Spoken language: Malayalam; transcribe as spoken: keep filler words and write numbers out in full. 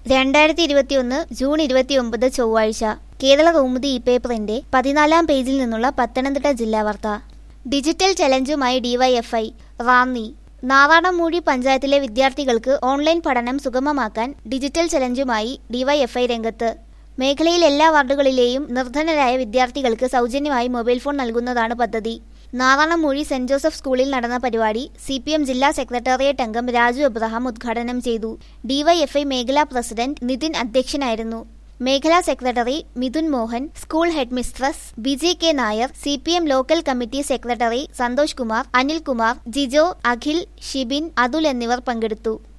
രണ്ടായിരത്തി ഇരുപത്തിയൊന്ന് ജൂൺ ഇരുപത്തിയൊമ്പത് ചൊവ്വാഴ്ച കേരള കൗമുദി ഈ പേപ്പറിന്റെ പതിനാലാം പേജിൽ നിന്നുള്ള പത്തനംതിട്ട ജില്ലാ വാർത്ത. ഡിജിറ്റൽ ചലഞ്ചുമായി ഡിവൈഎഫ്ഐ റാന്നി. നാറാണംമൂഴി പഞ്ചായത്തിലെ വിദ്യാർത്ഥികൾക്ക് ഓൺലൈൻ പഠനം സുഗമമാക്കാൻ ഡിജിറ്റൽ ചലഞ്ചുമായി ഡിവൈഎഫ്ഐ രംഗത്ത്. മേഖലയിൽ എല്ലാ വാർഡുകളിലെയും നിർധനരായ വിദ്യാർത്ഥികൾക്ക് സൗജന്യമായി മൊബൈൽ ഫോൺ നൽകുന്നതാണ് പദ്ധതി. നാറാണംമൂഴി സെന്റ് ജോസഫ് സ്കൂളിൽ നടന്ന പരിപാടി സി പി എം ജില്ലാ സെക്രട്ടേറിയറ്റ് അംഗം രാജു എബ്രഹാം ഉദ്ഘാടനം ചെയ്തു. ഡിവൈഎഫ്ഐ മേഖലാ പ്രസിഡന്റ് നിതിൻ അധ്യക്ഷനായിരുന്നു. മേഖലാ secretary Midhun Mohan, school head mistress Biji K Nair, C P M local committee secretary Santhosh Kumar, Anilkumar, Jijo, Akhil, Shibin, Athul എന്നിവർ പങ്കെടുത്തു.